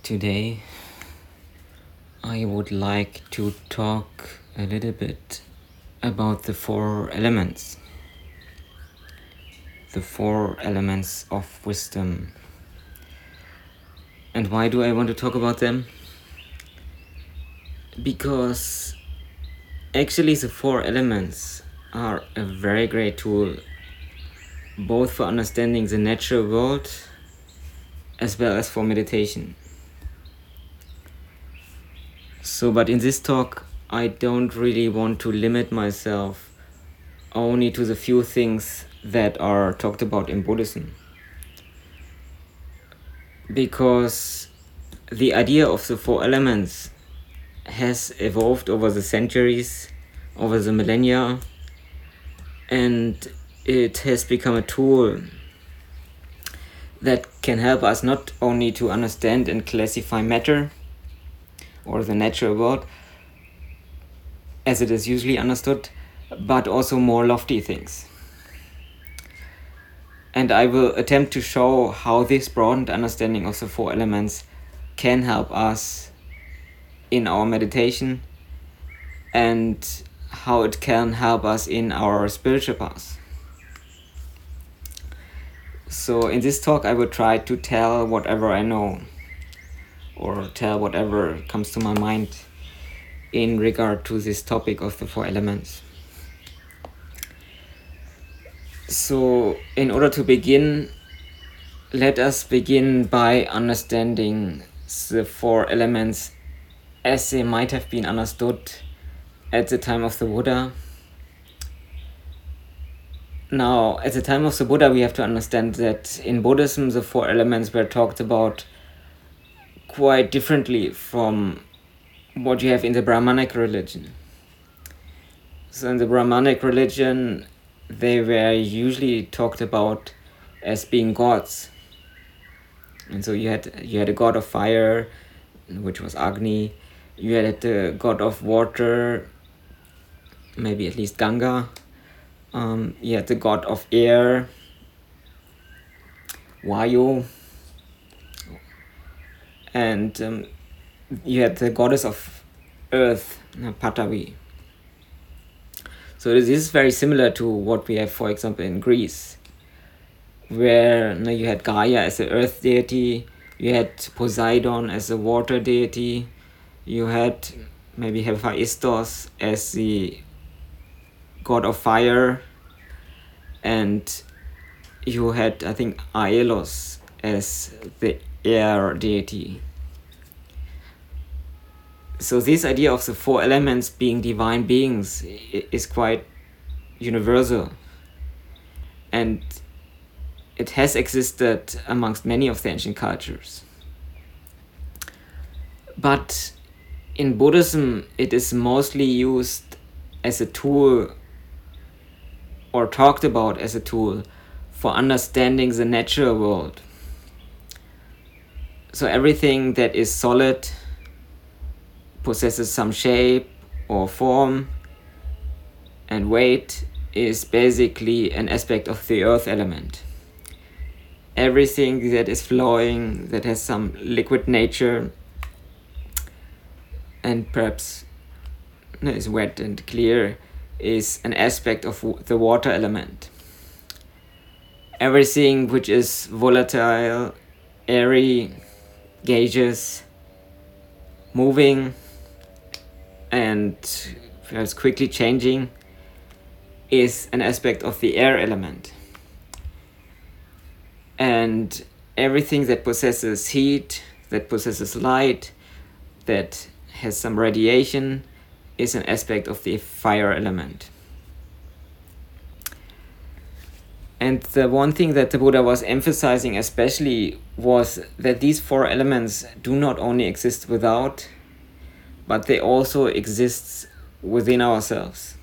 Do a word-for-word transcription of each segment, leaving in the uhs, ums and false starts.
Today, I would like to talk a little bit about the four elements. The four elements of wisdom. And why do I want to talk about them? Because actually, the four elements are a very great tool, both for understanding the natural world as well as for meditation. So, but in this talk, I don't really want to limit myself only to the few things that are talked about in Buddhism. Because the idea of the four elements has evolved over the centuries, over the millennia, and it has become a tool that can help us not only to understand and classify matter or the natural world as it is usually understood, but also more lofty things. And I will attempt to show how this broadened understanding of the four elements can help us in our meditation and how it can help us in our spiritual path. So in this talk, I will try to tell whatever I know or tell whatever comes to my mind in regard to this topic of the four elements. So in order to begin, let us begin by understanding the four elements as they might have been understood at the time of the Buddha. Now, at the time of the Buddha, we have to understand that in Buddhism, the four elements were talked about quite differently from what you have in the Brahmanic religion. So in the Brahmanic religion, they were usually talked about as being gods. And so you had you had a god of fire, which was Agni. You had the god of water, maybe at least Ganga. Um, you had the god of air, Vayu. And um, you had the goddess of earth, Patavi. So this is very similar to what we have, for example, in Greece, where you, know, you had Gaia as the earth deity, you had Poseidon as the water deity, you had maybe Hephaistos as the god of fire, and you had, I think, Aeolus as the air deity. So this idea of the four elements being divine beings is quite universal, and it has existed amongst many of the ancient cultures. But in Buddhism, it is mostly used as a tool or talked about as a tool for understanding the natural world. So everything that is solid, possesses some shape or form and weight, is basically an aspect of the earth element. Everything that is flowing, that has some liquid nature and perhaps is wet and clear, is an aspect of the water element. Everything which is volatile, airy, gaseous, moving, and perhaps quickly changing, is an aspect of the air element. And everything that possesses heat, that possesses light, that has some radiation, is an aspect of the fire element. And the one thing that the Buddha was emphasizing especially was that these four elements do not only exist without, but they also exist within ourselves.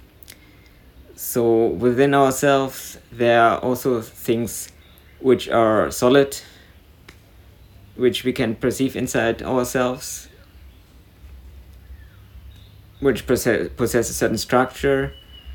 So within ourselves, there are also things which are solid, which we can perceive inside ourselves, which possess, possess a certain structure.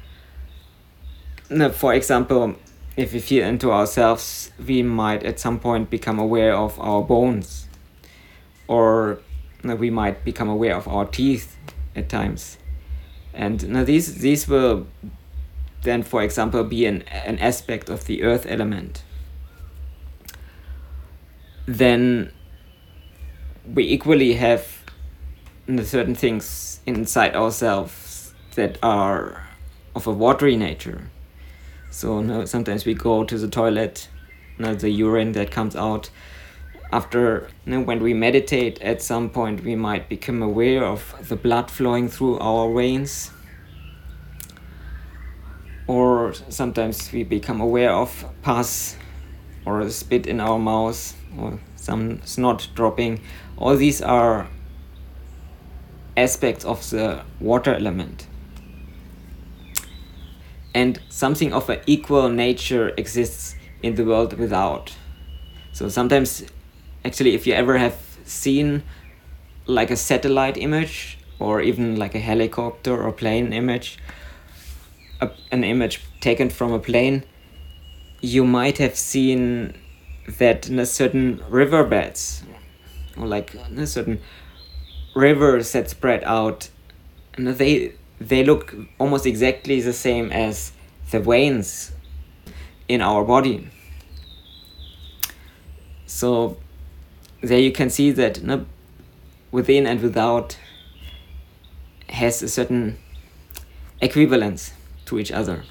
Now, for example, if we feel into ourselves, we might at some point become aware of our bones, or you know, we might become aware of our teeth at times. And now these these will then, for example, be an, an aspect of the earth element. Then we equally have you know, certain things inside ourselves that are of a watery nature. So you know, sometimes we go to the toilet, you know, the urine that comes out. After you know, when we meditate, at some point we might become aware of the blood flowing through our veins. Or sometimes we become aware of pus or spit in our mouth or some snot dropping. All these are aspects of the water element. And something of an equal nature exists in the world without. So sometimes, actually, if you ever have seen like a satellite image or even like a helicopter or plane image, a, an image taken from a plane, you might have seen that in a certain riverbeds or like in a certain rivers that spread out, and they they look almost exactly the same as the veins in our body. So there you can see that you know, within and without has a certain equivalence to each other.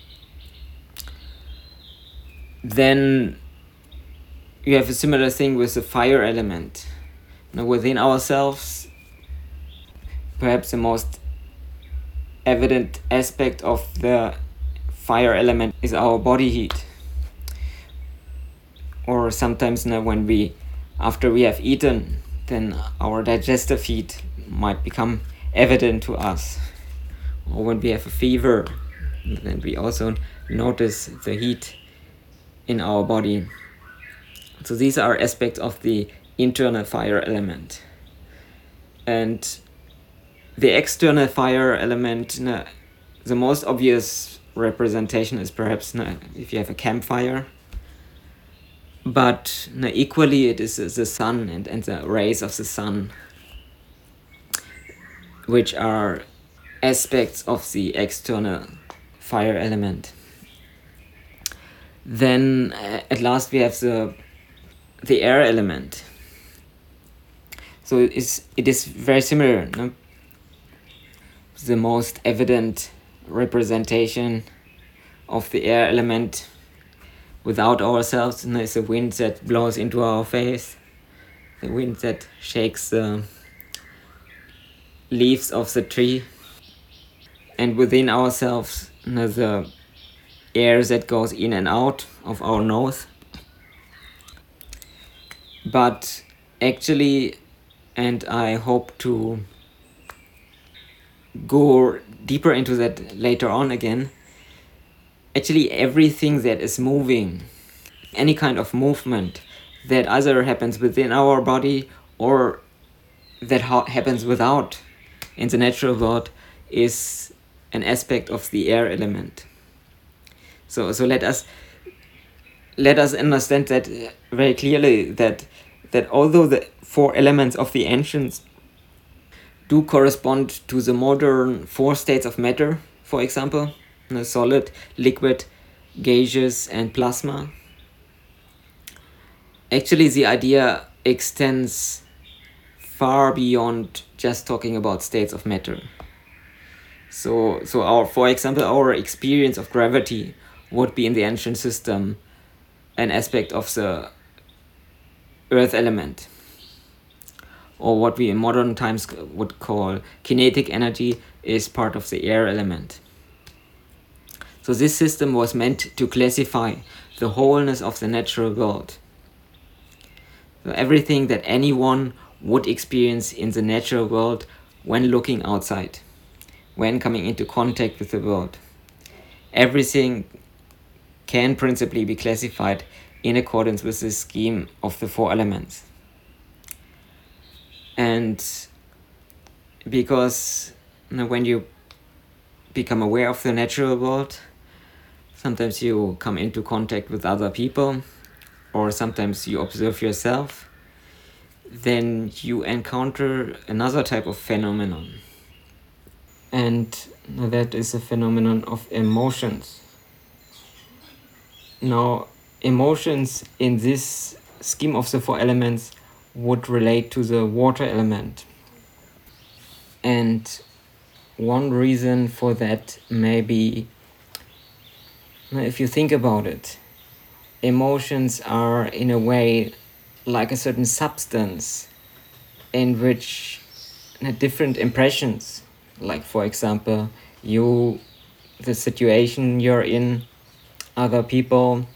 Then you have a similar thing with the fire element. Now, within ourselves, perhaps the most evident aspect of the fire element is our body heat. Or sometimes you know, when we, after we have eaten, then our digestive heat might become evident to us. Or when we have a fever, then we also notice the heat in our body. So these are aspects of the internal fire element. And the external fire element, you know, the most obvious representation is perhaps you know, if you have a campfire. But you know, equally it is the sun and, and the rays of the sun, which are aspects of the external fire element. Then uh, at last we have the the air element. So it is, it is very similar. No? The most evident representation of the air element without ourselves you know, is the wind that blows into our face, the wind that shakes the leaves of the tree, and within ourselves you know, the air that goes in and out of our nose. But actually, and I hope to go deeper into that later on again, actually everything that is moving, any kind of movement that either happens within our body or that ha- happens without in the natural world is an aspect of the air element. So so let us let us understand that very clearly, that that although the four elements of the ancients do correspond to the modern four states of matter, for example, you know, solid, liquid, gaseous, and plasma, actually the idea extends far beyond just talking about states of matter. So, so our, for example, our experience of gravity would be in the ancient system an aspect of the earth element, or what we in modern times would call kinetic energy is part of the air element. So this system was meant to classify the wholeness of the natural world. So everything that anyone would experience in the natural world when looking outside, when coming into contact with the world. Everything can principally be classified in accordance with the scheme of the four elements. And because you know, when you become aware of the natural world, sometimes you come into contact with other people, or sometimes you observe yourself, then you encounter another type of phenomenon. And that is a phenomenon of emotions. Now, emotions in this scheme of the four elements would relate to the water element. And one reason for that may be, if you think about it, emotions are in a way like a certain substance in which different impressions, like for example, you, the situation you're in, other people,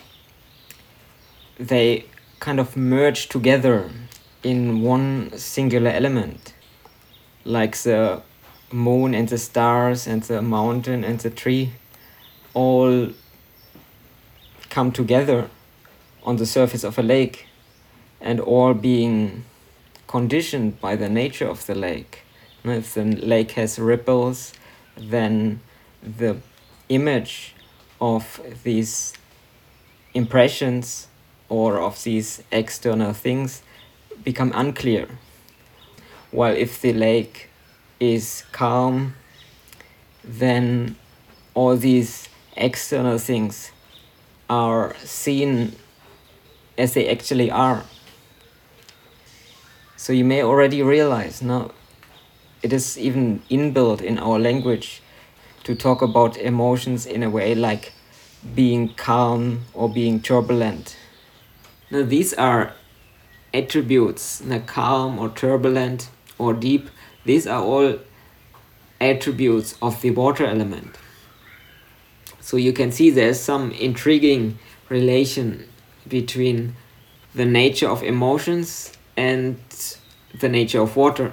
they kind of merge together in one singular element, like the moon and the stars and the mountain and the tree all come together on the surface of a lake, and all being conditioned by the nature of the lake. If the lake has ripples, then the image of these impressions or of these external things become unclear. While if the lake is calm, then all these external things are seen as they actually are. So you may already realize now it is even inbuilt in our language to talk about emotions in a way like being calm or being turbulent. Now these are attributes, now calm or turbulent or deep, these are all attributes of the water element. So you can see there's some intriguing relation between the nature of emotions and the nature of water.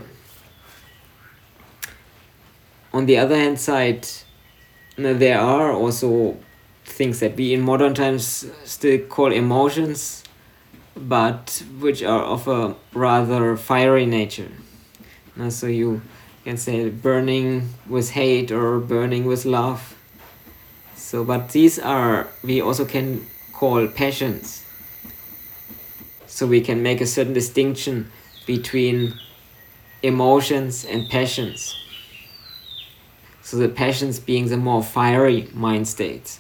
On the other hand side, there are also things that we in modern times still call emotions, but which are of a rather fiery nature. So you can say burning with hate or burning with love. So, but these are, we also can call passions. So we can make a certain distinction between emotions and passions. So the passions being the more fiery mind states.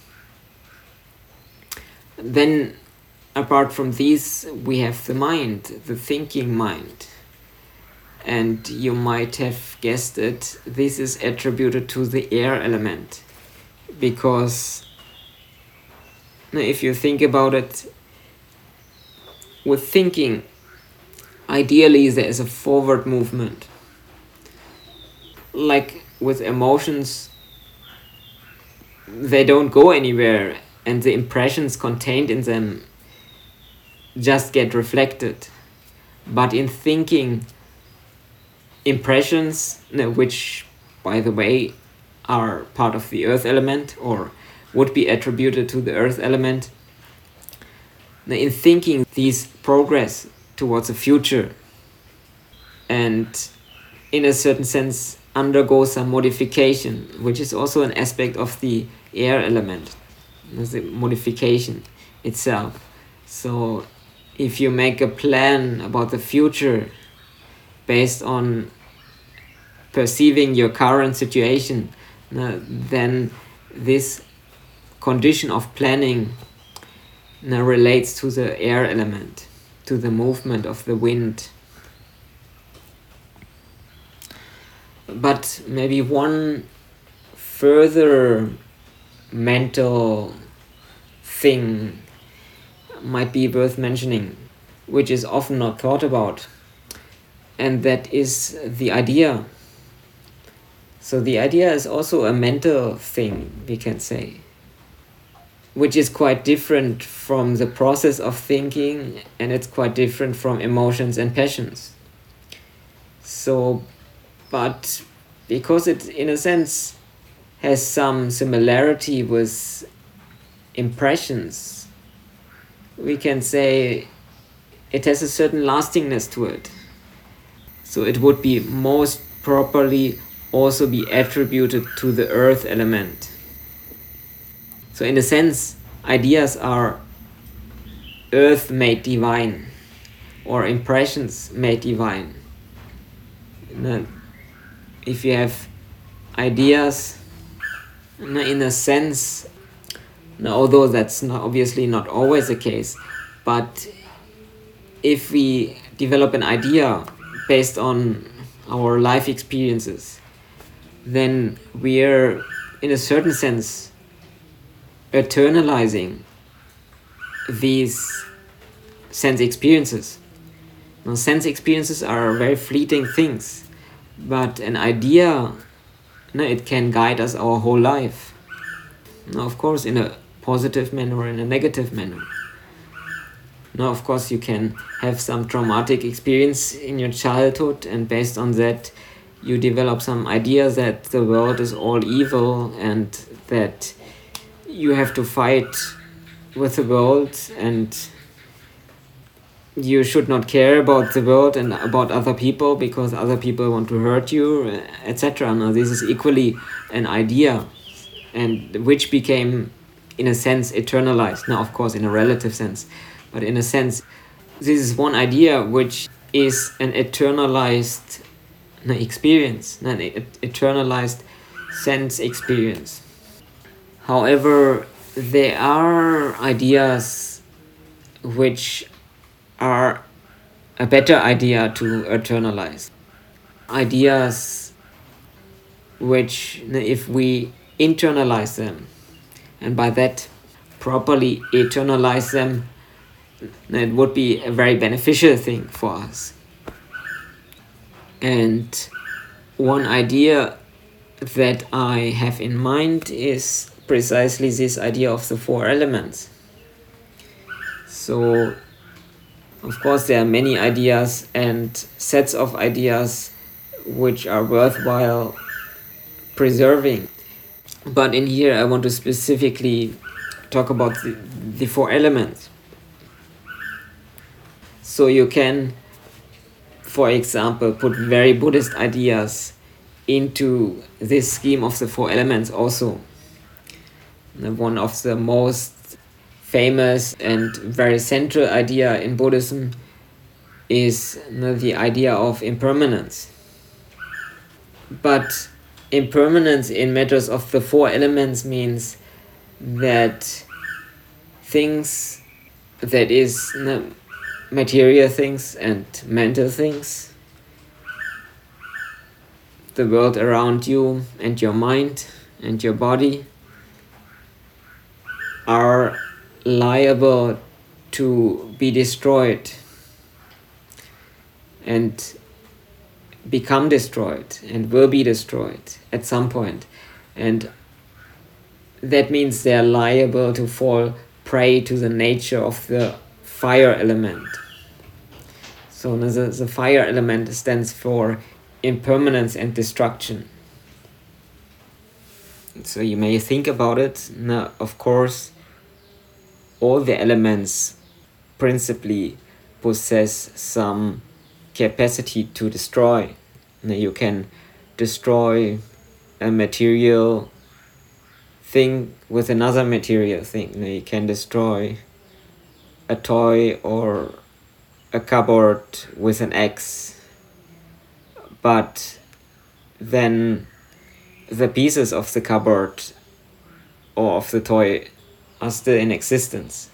Then, apart from these, we have the mind, the thinking mind. And you might have guessed it, this is attributed to the air element. Because if you think about it, with thinking, ideally there is a forward movement. Like with emotions, they don't go anywhere, and the impressions contained in them just get reflected. But in thinking, impressions, which by the way are part of the earth element or would be attributed to the earth element, in thinking these progress towards a future and in a certain sense undergo some modification, which is also an aspect of the air element, the modification itself. So if you make a plan about the future based on perceiving your current situation, uh, then this condition of planning uh, relates to the air element, to the movement of the wind. But maybe one further mental thing might be worth mentioning, which is often not thought about, and that is the idea. So the idea is also a mental thing, we can say, which is quite different from the process of thinking, and it's quite different from emotions and passions. So, but because it in a sense has some similarity with impressions, we can say it has a certain lastingness to it. So it would be most properly also be attributed to the earth element. So in a sense, ideas are earth made divine, or impressions made divine. If you have ideas, in a sense, although that's not, obviously not always the case, but if we develop an idea based on our life experiences, then we're, in a certain sense, eternalizing these sense experiences. Now, sense experiences are very fleeting things, but an idea, no, it can guide us our whole life. Now, of course, in a positive manner or in a negative manner. Now, of course, you can have some traumatic experience in your childhood, and based on that, you develop some idea that the world is all evil and that you have to fight with the world and you should not care about the world and about other people because other people want to hurt you, et cetera. Now, this is equally an idea, and which became, in a sense, eternalized. Now, of course, in a relative sense, but in a sense, this is one idea which is an eternalized experience, an eternalized sense experience. However, there are ideas which are a better idea to eternalize. Ideas which, if we internalize them, and by that properly eternalize them, it would be a very beneficial thing for us. And one idea that I have in mind is precisely this idea of the four elements. So, of course, there are many ideas and sets of ideas which are worthwhile preserving. But in here I want to specifically talk about the, the four elements. So you can, for example, put very Buddhist ideas into this scheme of the four elements also. One of the most famous and very central idea in Buddhism is the idea of impermanence. But impermanence in matters of the four elements means that things, that is material things and mental things, the world around you and your mind and your body, are liable to be destroyed and become destroyed and will be destroyed at some point. And that means they are liable to fall prey to the nature of the fire element. So the, the fire element stands for impermanence and destruction. So you may think about it. Now, of course, all the elements principally possess some capacity to destroy. Now, you can destroy a material thing with another material thing. Now, you can destroy a toy or a cupboard with an axe, but then the pieces of the cupboard or of the toy are still in existence.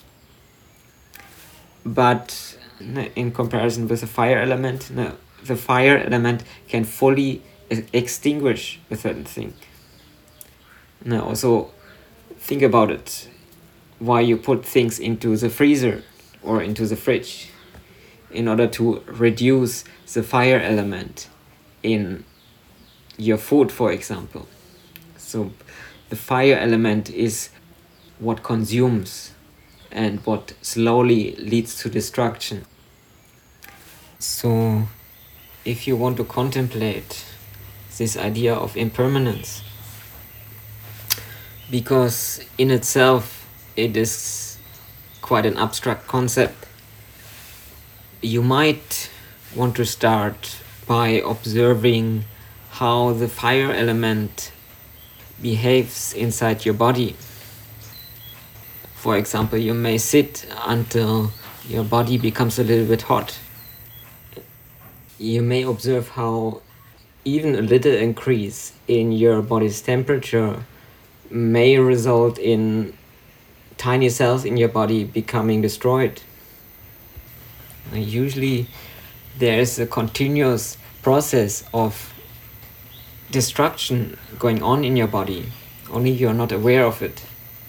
But in comparison with the fire element, no, the fire element can fully extinguish a certain thing. Now, also think about it. Why you put things into the freezer or into the fridge? In order to reduce the fire element in your food, for example. So the fire element is what consumes and what slowly leads to destruction. So if you want to contemplate this idea of impermanence, because in itself it is quite an abstract concept, you might want to start by observing how the fire element behaves inside your body. For example, you may sit until your body becomes a little bit hot, you may observe how even a little increase in your body's temperature may result in tiny cells in your body becoming destroyed. Usually there is a continuous process of destruction going on in your body, only you're not aware of it.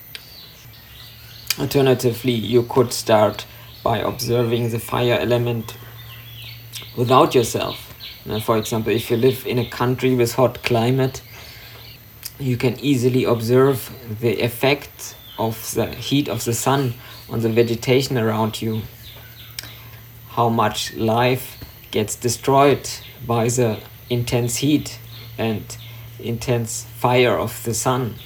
Alternatively, you could start by observing the fire element without yourself. Now, for example, if you live in a country with hot climate, you can easily observe the effect of the heat of the sun on the vegetation around you. How much life gets destroyed by the intense heat and intense fire of the sun.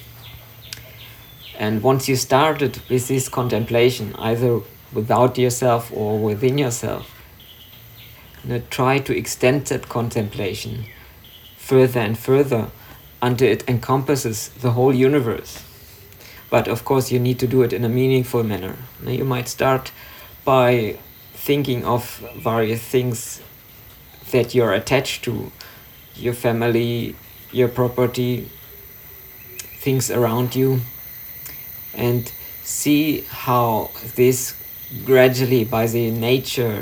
And once you started with this contemplation, either without yourself or within yourself, now try to extend that contemplation further and further until it encompasses the whole universe. But of course you need to do it in a meaningful manner. Now you might start by thinking of various things that you're attached to, your family, your property, things around you, and see how this gradually, by the nature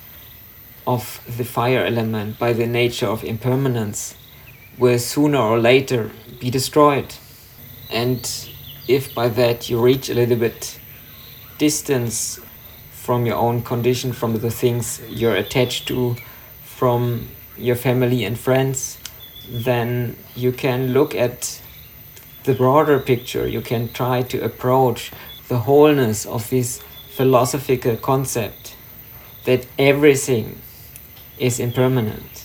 of the fire element, by the nature of impermanence, will sooner or later be destroyed. And if by that you reach a little bit distance from your own condition, from the things you're attached to, from your family and friends, then you can look at the broader picture. You can try to approach the wholeness of this philosophical concept that everything is impermanent,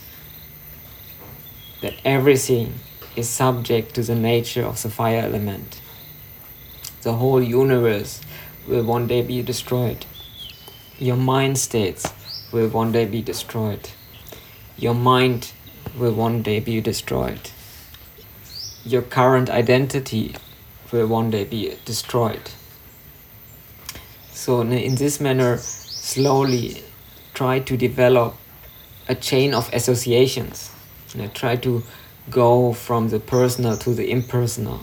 that everything is subject to the nature of the fire element. The whole universe will one day be destroyed. Your mind states will one day be destroyed. Your mind will one day be destroyed. Your current identity will one day be destroyed. So in this manner, slowly try to develop a chain of associations. You know, try to go from the personal to the impersonal.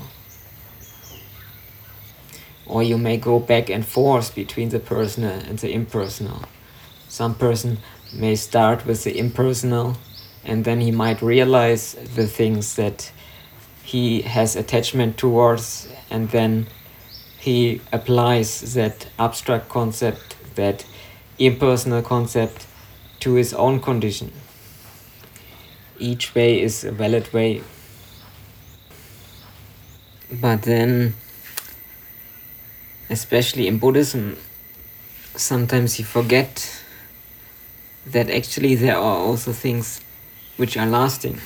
Or you may go back and forth between the personal and the impersonal. Some person may start with the impersonal, and then he might realize the things that he has attachment towards, and then he applies that abstract concept, that impersonal concept, to his own condition. Each way is a valid way. But then, especially in Buddhism, sometimes you forget that actually there are also things which are lasting.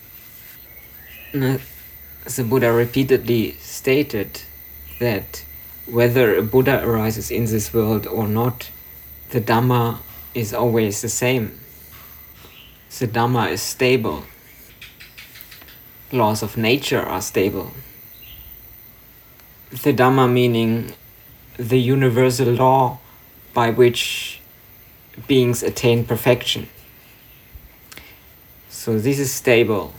The Buddha repeatedly stated that whether a Buddha arises in this world or not, the Dhamma is always the same. The Dhamma is stable. Laws of nature are stable. The Dhamma meaning the universal law by which beings attain perfection. So this is stable.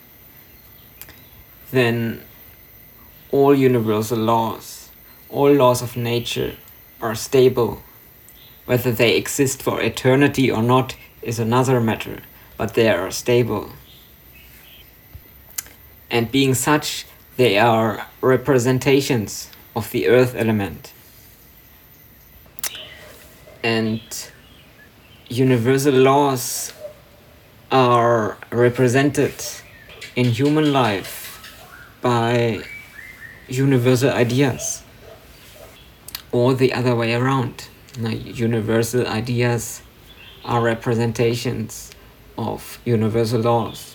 Then all universal laws, all laws of nature are stable. Whether they exist for eternity or not is another matter, but they are stable. And being such, they are representations of the earth element. And universal laws are represented in human life by universal ideas, or the other way around. Now, universal ideas are representations of universal laws.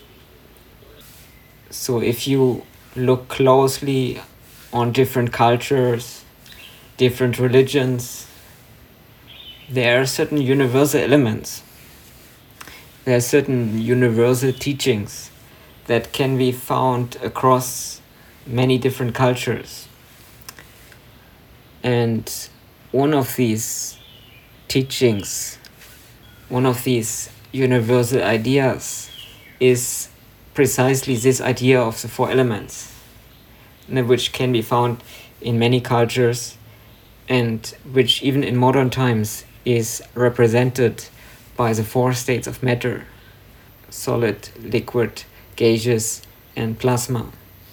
So if you look closely on different cultures, different religions, there are certain universal elements. There are certain universal teachings that can be found across many different cultures. And one of these teachings, one of these universal ideas is precisely this idea of the four elements, which can be found in many cultures and which even in modern times is represented by the four states of matter: solid, liquid, gaseous, and plasma.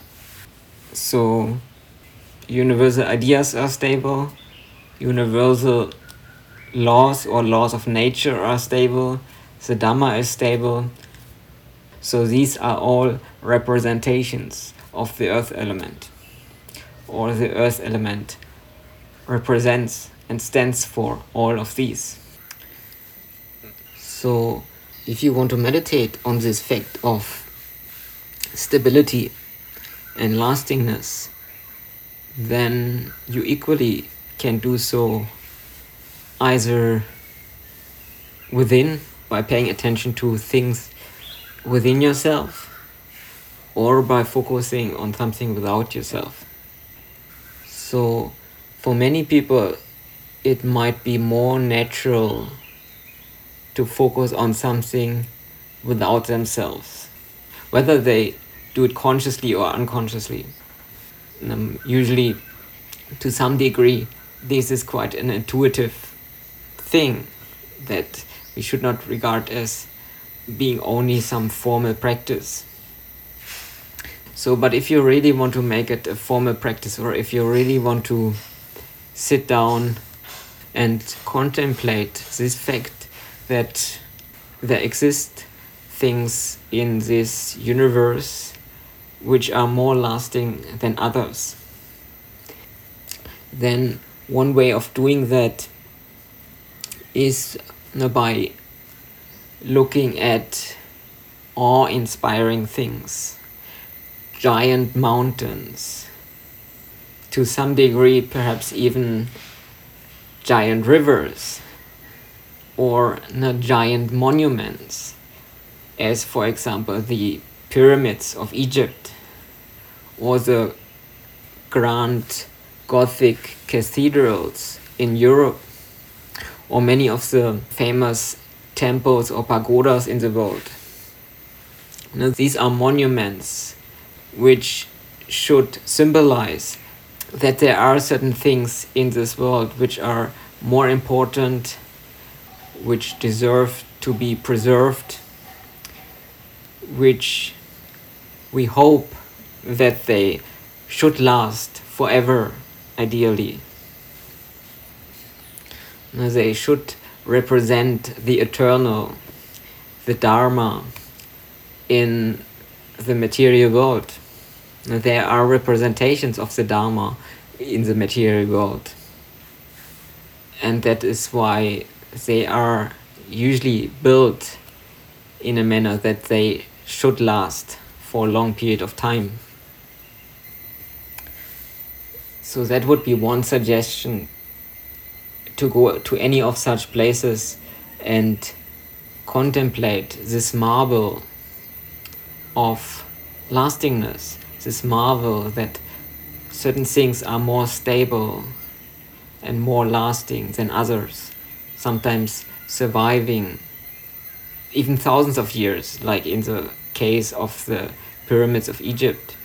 So universal ideas are stable, universal laws or laws of nature are stable, the Dhamma is stable. So these are all representations of the earth element, or the earth element represents and stands for all of these. So if you want to meditate on this fact of stability and lastingness, then you equally can do so either within, by paying attention to things within yourself, or by focusing on something without yourself. So for many people it might be more natural to focus on something without themselves, whether they do it consciously or unconsciously. Um, usually, to some degree, this is quite an intuitive thing that we should not regard as being only some formal practice. So, but if you really want to make it a formal practice, or if you really want to sit down and contemplate this fact that there exist things in this universe which are more lasting than others, then one way of doing that is by looking at awe-inspiring things, giant mountains, to some degree perhaps even giant rivers, or not giant monuments, as for example the pyramids of Egypt, or the grand Gothic cathedrals in Europe, or many of the famous temples or pagodas in the world. Now, these are monuments which should symbolize that there are certain things in this world which are more important, which deserve to be preserved, which we hope that they should last forever, ideally. Now, they should represent the eternal, the Dharma in the material world. Now, there are representations of the Dharma in the material world, and that is why they are usually built in a manner that they should last for a long period of time. So that would be one suggestion, to go to any of such places and contemplate this marvel of lastingness, this marvel that certain things are more stable and more lasting than others, sometimes surviving even thousands of years, like in the case of the pyramids of Egypt.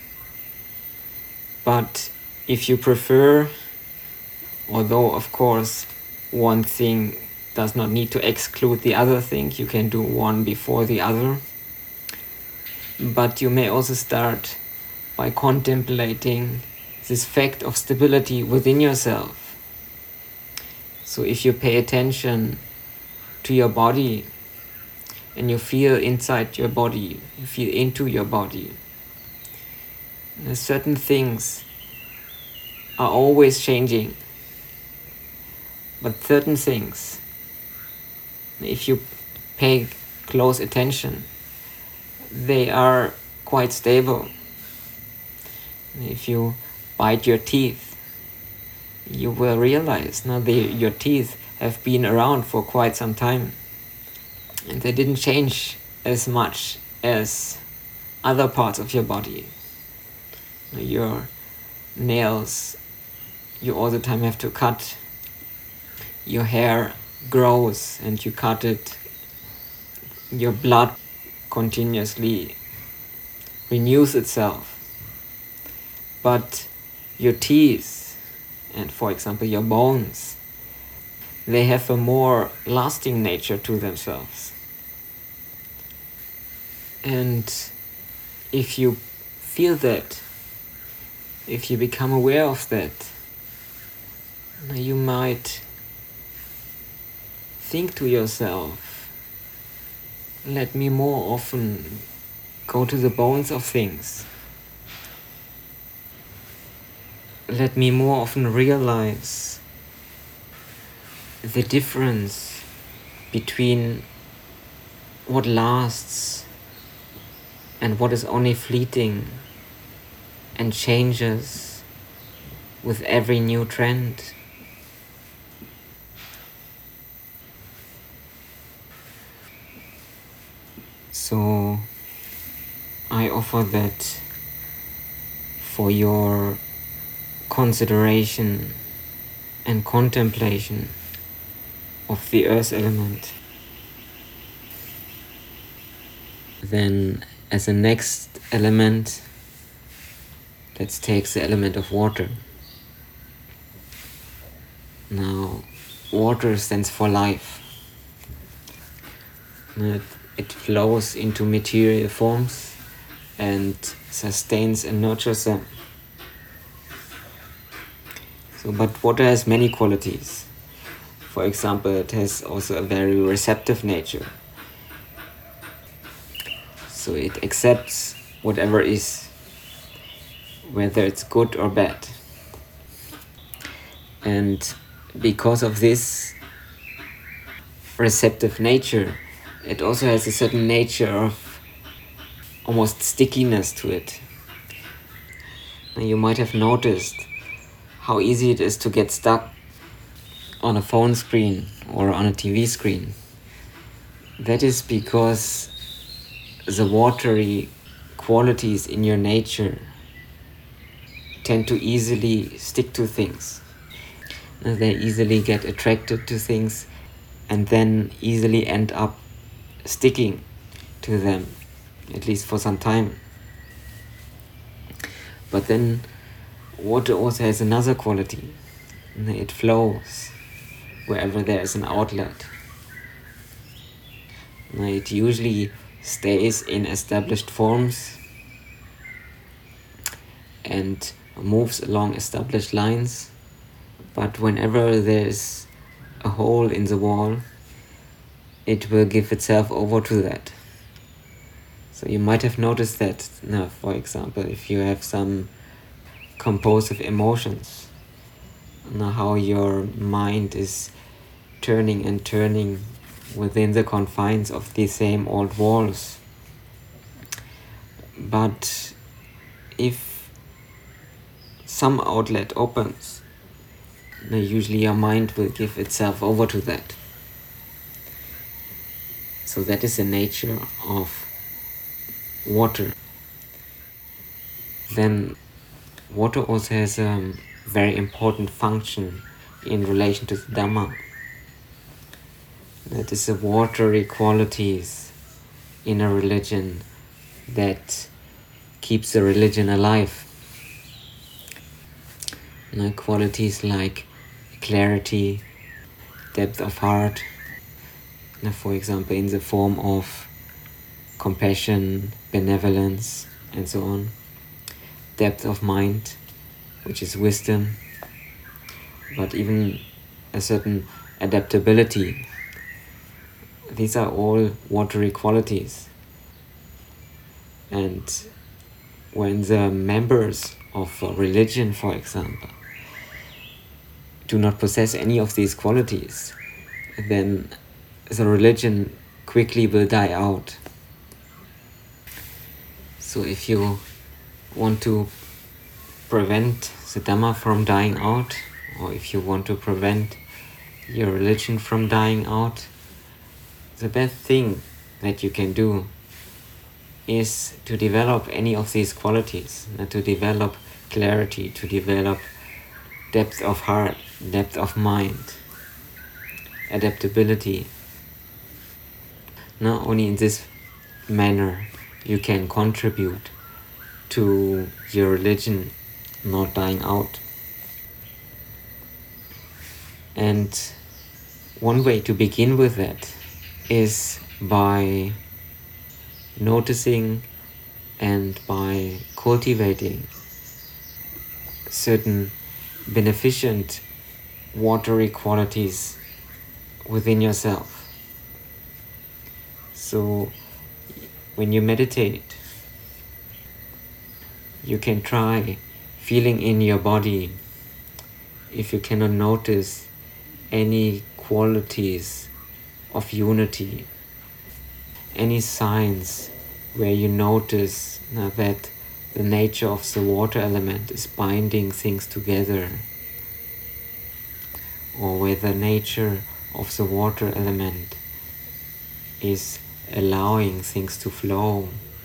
But if you prefer, although of course one thing does not need to exclude the other thing, you can do one before the other, but you may also start by contemplating this fact of stability within yourself. So if you pay attention to your body and you feel inside your body, you feel into your body, certain things are always changing, but certain things, if you pay close attention, they are quite stable. If you bite your teeth, you will realize now they, your teeth have been around for quite some time, and they didn't change as much as other parts of your body. Your nails, you all the time have to cut. Your hair grows and you cut it your blood continuously renews itself. But your teeth and, for example, your bones, they have a more lasting nature to themselves. And if you feel that, if you become aware of that, you might think to yourself, let me more often go to the bones of things. Let me more often realize the difference between what lasts and what is only fleeting and changes with every new trend. So I offer that for your consideration and contemplation of the earth element. Then as a next element, let's take the element of water. Now, water stands for life. It, it flows into material forms and sustains and nurtures them. So, but water has many qualities. For example, it has also a very receptive nature. So it accepts whatever is, whether it's good or bad. And because of this receptive nature, it also has a certain nature of almost stickiness to it. Now, you might have noticed how easy it is to get stuck on a phone screen or on a T V screen. That is because the watery qualities in your nature tend to easily stick to things. They easily get attracted to things and then easily end up sticking to them, at least for some time. But then water also has another quality. It flows wherever there is an outlet. It usually stays in established forms and moves along established lines, but whenever there is a hole in the wall, it will give itself over to that. So you might have noticed that, now, for example, if you have some compulsive emotions, now how your mind is turning and turning within the confines of the same old walls. But if some outlet opens, then usually your mind will give itself over to that. So that is the nature of water. Then water also has a very important function in relation to the Dhamma. That is the watery qualities in a religion that keeps the religion alive. Now, qualities like clarity, depth of heart, now, for example, in the form of compassion, benevolence, and so on. Depth of mind, which is wisdom, but even a certain adaptability. These are all watery qualities. And when the members of a religion, for example, do not possess any of these qualities, then the religion quickly will die out. So if you want to prevent the Dhamma from dying out, or if you want to prevent your religion from dying out, the best thing that you can do is to develop any of these qualities, to develop clarity, to develop depth of heart, depth of mind, adaptability, Not only in this manner you can contribute to your religion not dying out. And one way to begin with that is by noticing and by cultivating certain beneficent watery qualities within yourself. So when you meditate, you can try feeling in your body if you cannot notice any qualities of unity, any signs where you notice uh, that the nature of the water element is binding things together, or where the nature of the water element is allowing things to flow.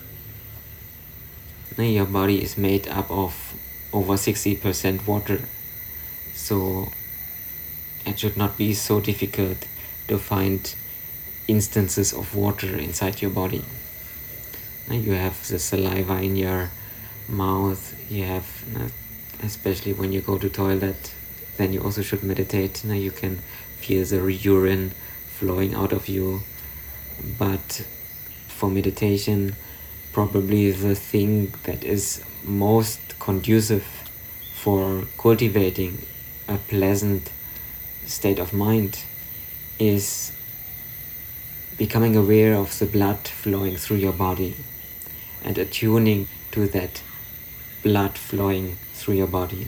Now your body is made up of over sixty percent water, so it should not be so difficult to find instances of water inside your body. Now you have the saliva in your mouth, you have, especially when you go to toilet, then you also should meditate. Now you can feel the urine flowing out of you. But for meditation, probably the thing that is most conducive for cultivating a pleasant state of mind is becoming aware of the blood flowing through your body and attuning to that blood flowing through your body.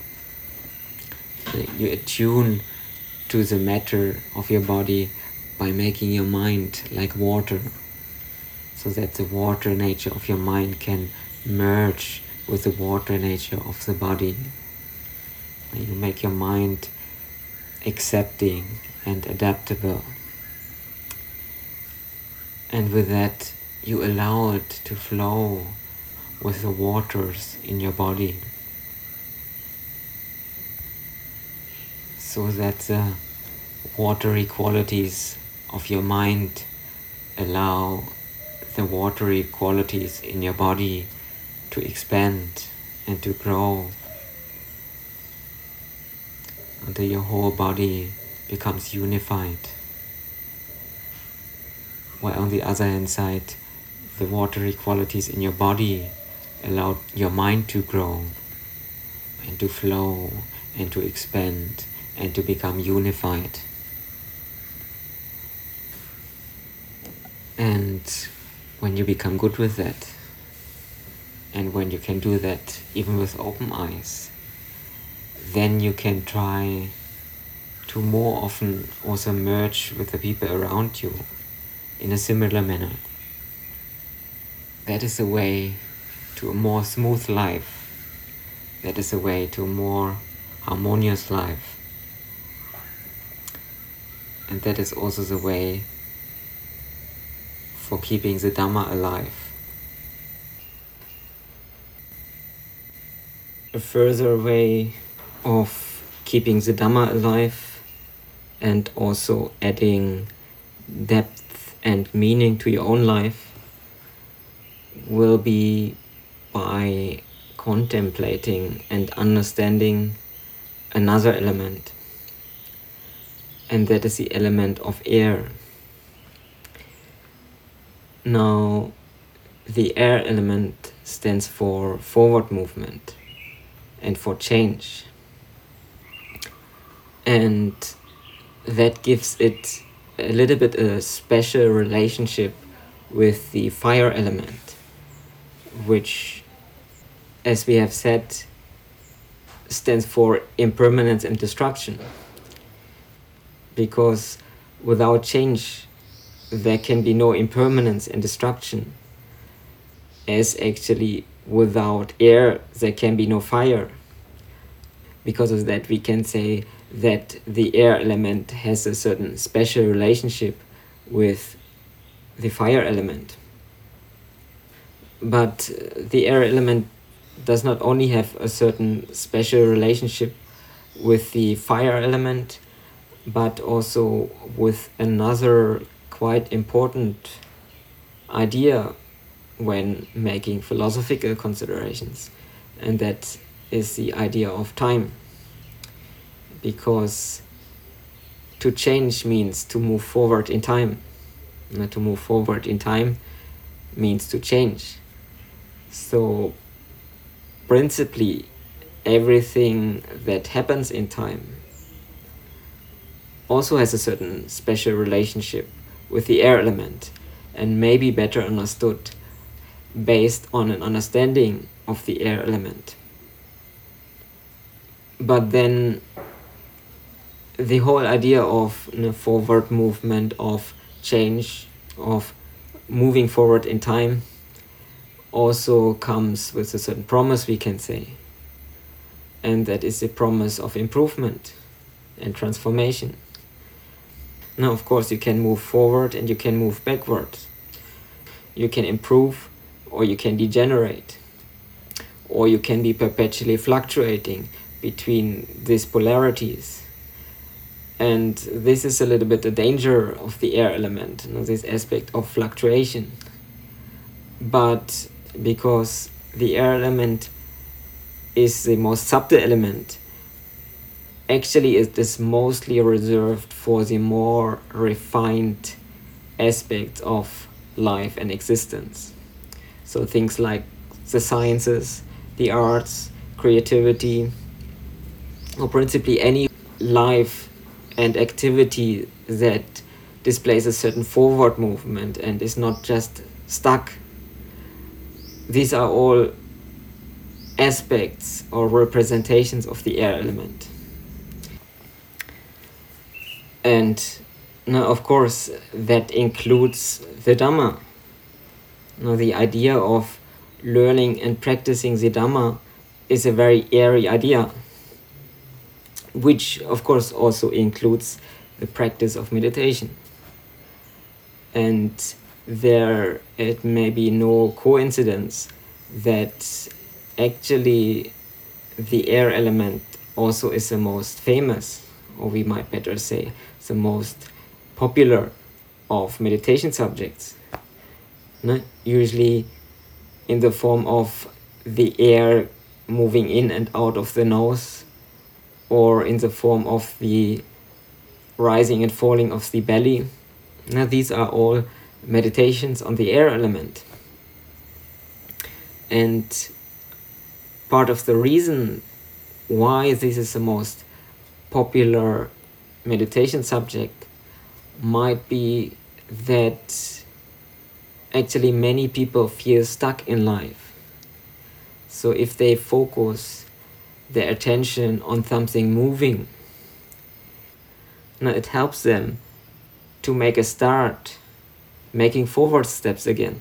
You attune to the matter of your body by making your mind like water, so that the water nature of your mind can merge with the water nature of the body. You make your mind accepting and adaptable. And with that, you allow it to flow with the waters in your body, so that the watery qualities of your mind allow the watery qualities in your body to expand and to grow until your whole body becomes unified. While on the other hand side, the watery qualities in your body allow your mind to grow and to flow and to expand and to become unified. And when you become good with that, and when you can do that even with open eyes, then you can try to more often also merge with the people around you in a similar manner. That is the way to a more smooth life. That is the way to a more harmonious life. And that is also the way for keeping the Dhamma alive. A further way of keeping the Dhamma alive and also adding depth and meaning to your own life will be by contemplating and understanding another element, and that is the element of air. Now, the air element stands for forward movement and for change, and that gives it a little bit a special relationship with the fire element, which, as we have said, stands for impermanence and destruction. Because without change, there can be no impermanence and destruction. As actually without air, there can be no fire. Because of that, we can say that the air element has a certain special relationship with the fire element. But the air element does not only have a certain special relationship with the fire element, but also with another quite important idea when making philosophical considerations, and that is the idea of time. Because to change means to move forward in time. And to move forward in time means to change. So principally, everything that happens in time also has a certain special relationship with the air element, and may be better understood based on an understanding of the air element. But then the whole idea of you know, forward movement, of change, of moving forward in time, also comes with a certain promise, we can say. And that is the promise of improvement and transformation. Now, of course, you can move forward and you can move backward. You can improve or you can degenerate. Or you can be perpetually fluctuating between these polarities. And this is a little bit the danger of the air element, you know, this aspect of fluctuation. But because the air element is the most subtle element, actually it is mostly reserved for the more refined aspects of life and existence. So things like the sciences, the arts, creativity, or principally any life and activity that displays a certain forward movement and is not just stuck. These are all aspects or representations of the air element. And now, of course, that includes the Dhamma. Now, the idea of learning and practicing the Dhamma is a very airy idea, which of course also includes the practice of meditation. And there it may be no coincidence that actually the air element also is the most famous, or we might better say the most popular of meditation subjects. No? Usually in the form of the air moving in and out of the nose, or in the form of the rising and falling of the belly. Now, these are all meditations on the air element. And part of the reason why this is the most popular meditation subject might be that actually many people feel stuck in life. So if they focus their attention on something moving, now it helps them to make a start, making forward steps again.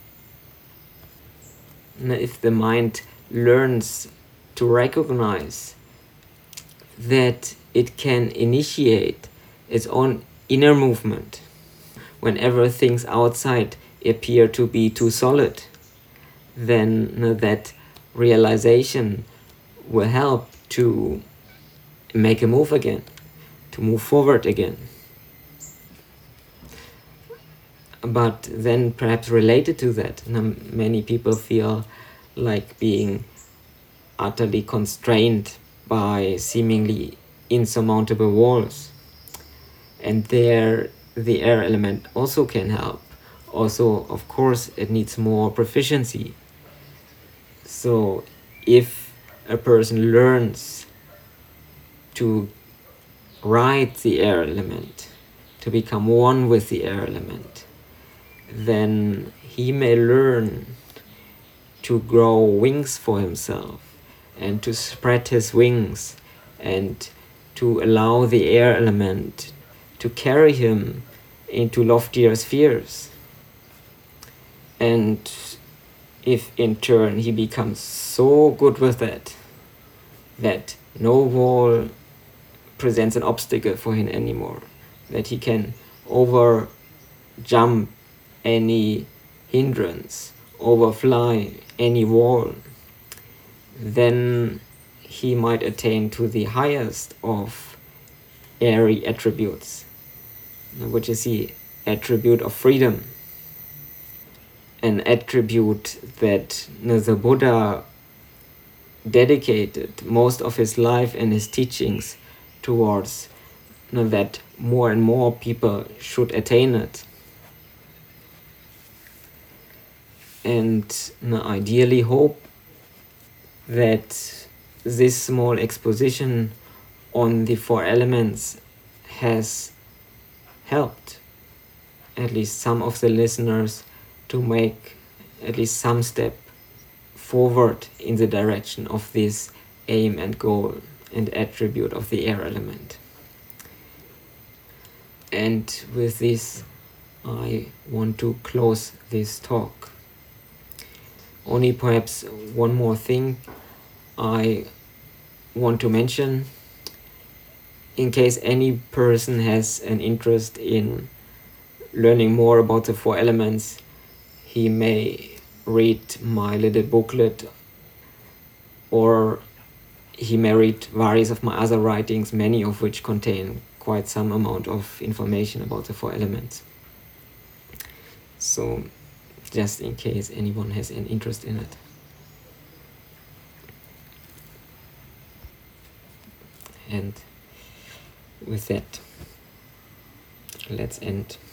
Now, if the mind learns to recognize that it can initiate its own inner movement whenever things outside appear to be too solid, then you know, that realization will help to make a move again, to move forward again. But then perhaps related to that, many people feel like being utterly constrained by seemingly insurmountable walls. And there the air element also can help. Also, of course, it needs more proficiency. So if a person learns to ride the air element, to become one with the air element, then he may learn to grow wings for himself and to spread his wings and to allow the air element to carry him into loftier spheres. And if in turn he becomes so good with that, that no wall presents an obstacle for him anymore, that he can over jump any hindrance, overfly any wall, then he might attain to the highest of airy attributes, which is the attribute of freedom, an attribute that the Buddha dedicated most of his life and his teachings towards, you know, that more and more people should attain it. And you know, ideally hope that this small exposition on the four elements has helped at least some of the listeners to make at least some step forward in the direction of this aim and goal and attribute of the air element. And with this, I want to close this talk. Only perhaps one more thing I want to mention. In case any person has an interest in learning more about the four elements, he may read my little booklet, or he may read various of my other writings, many of which contain quite some amount of information about the four elements. So, just in case anyone has an interest in it. And with that, let's end.